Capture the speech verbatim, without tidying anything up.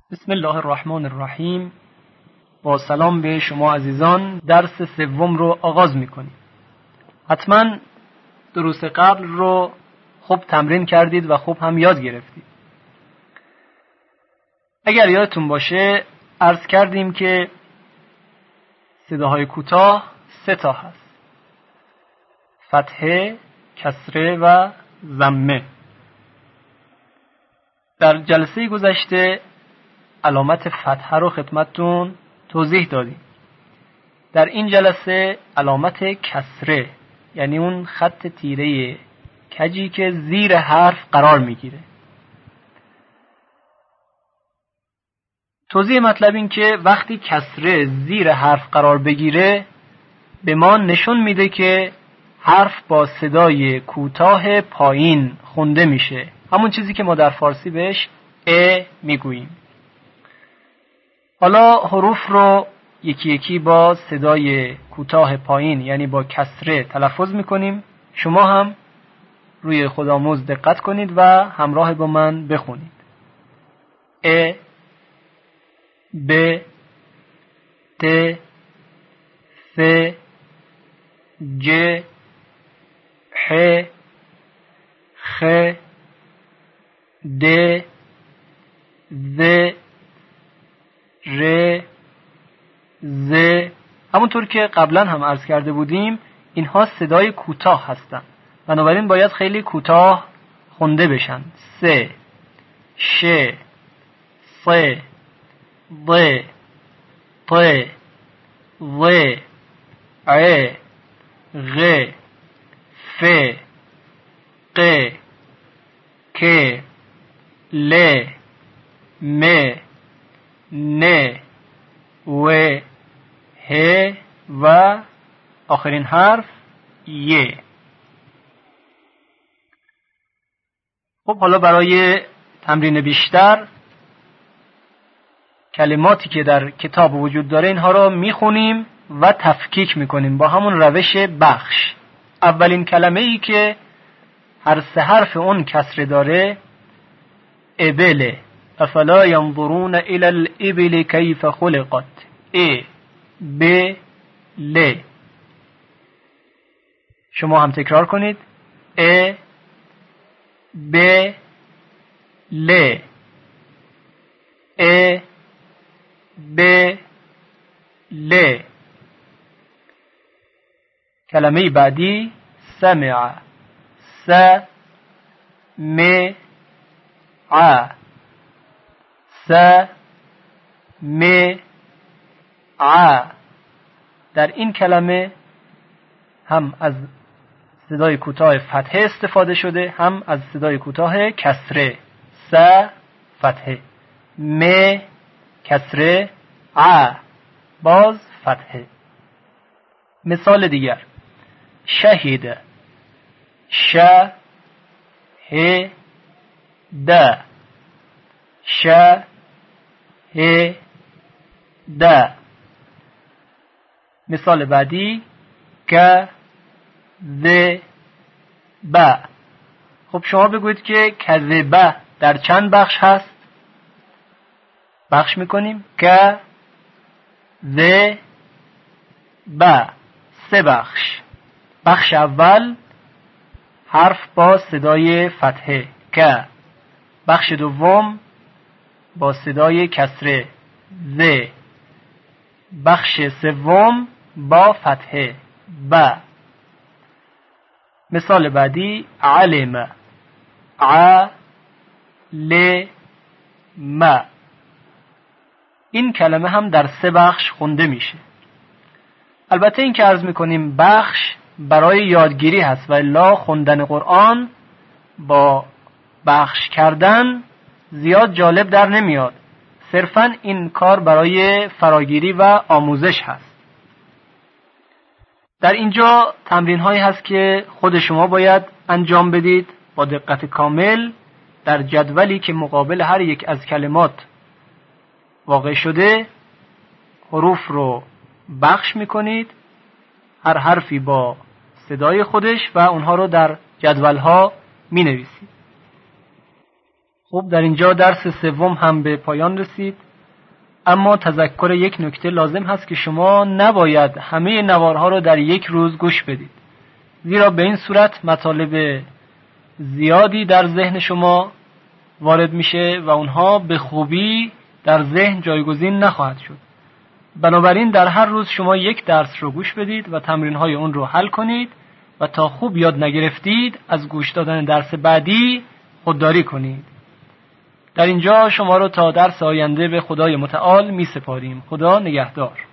بسم الله الرحمن الرحیم. با سلام به شما عزیزان، درس سوم رو آغاز میکنیم. حتما دروس قبل رو خوب تمرین کردید و خوب هم یاد گرفتید. اگر یادتون باشه عرض کردیم که صداهای کوتاه سه تا هست: فتحه، کسره و ضمه. در جلسه گذشته علامت فتحه رو خدمتتون توضیح دادیم. در این جلسه علامت کسره، یعنی اون خط تیره کجی که زیر حرف قرار میگیره. توضیح مطلب این که وقتی کسره زیر حرف قرار بگیره به ما نشون میده که حرف با صدای کوتاه پایین خونده میشه، همون چیزی که ما در فارسی بهش ا میگوییم. حالا حروف رو یکی یکی با صدای کوتاه پایین یعنی با کسره تلفظ میکنیم. شما هم روی خودآموز دقت کنید و همراه با من بخونید. ا، ب، ت، ف، ج، ح، خ، د، ذ، ر، ز. همونطور که قبلا هم عرض کرده بودیم اینها صدای کوتاه هستند، بنابراین باید خیلی کوتاه خونده بشن. س، ش، ص، ض، ط، ظ، ع، غ، ف، ق، ک، ل، م، ن، و، ه و آخرین حرف ی. خب حالا برای تمرین بیشتر کلماتی که در کتاب وجود داره اینها رو میخونیم و تفکیک میکنیم با همون روش بخش. اولین کلمه ای که هر سه حرف اون کسره داره ابله. افلا ينظرون الى الابل كيف خلقت. ا، ب، ل. شما هم تکرار کنید. ا، ب، ل، ا، ب، ل. کلمه بعدی سمع. س، م، ع. س، م، ع. در این کلمه هم از صدای کوتاه فتحه استفاده شده، هم از صدای کوتاه کسره. س، فتحه. م، کسره. ع، باز فتحه. مثال دیگر: شهید. ش، ه، د. ش، ه، د. مثال بعدی: ک، ذ، ب. خب شما بگویید که کذبه در چند بخش هست؟ بخش میکنیم. ک، ذ، ب. سه بخش. بخش اول حرف با صدای فتحه ک. بخش دوم با صدای کسره ذ. بخش سوم با فتحه ب. مثال بعدی: علم. ع، ل، م. این کلمه هم در سه بخش خونده میشه. البته این که عرض میکنیم بخش برای یادگیری هست و الا خوندن قرآن با بخش کردن زیاد جالب در نمیاد. صرفاً این کار برای فراگیری و آموزش هست. در اینجا تمرین هایی هست که خود شما باید انجام بدید با دقت کامل. در جدولی که مقابل هر یک از کلمات واقع شده حروف رو بخش میکنید، هر حرفی با صدای خودش، و اونها رو در جدول ها می نویسید. خب در اینجا درس سوم هم به پایان رسید، اما تذکر یک نکته لازم هست که شما نباید همه نوارها رو در یک روز گوش بدید، زیرا به این صورت مطالب زیادی در ذهن شما وارد میشه و اونها به خوبی در ذهن جایگزین نخواهد شد. بنابراین در هر روز شما یک درس رو گوش بدید و تمرین‌های اون رو حل کنید و تا خوب یاد نگرفتید از گوش دادن درس بعدی خودداری کنید. در اینجا شما رو تا درس آینده به خدای متعال می سپاریم. خدا نگهدار.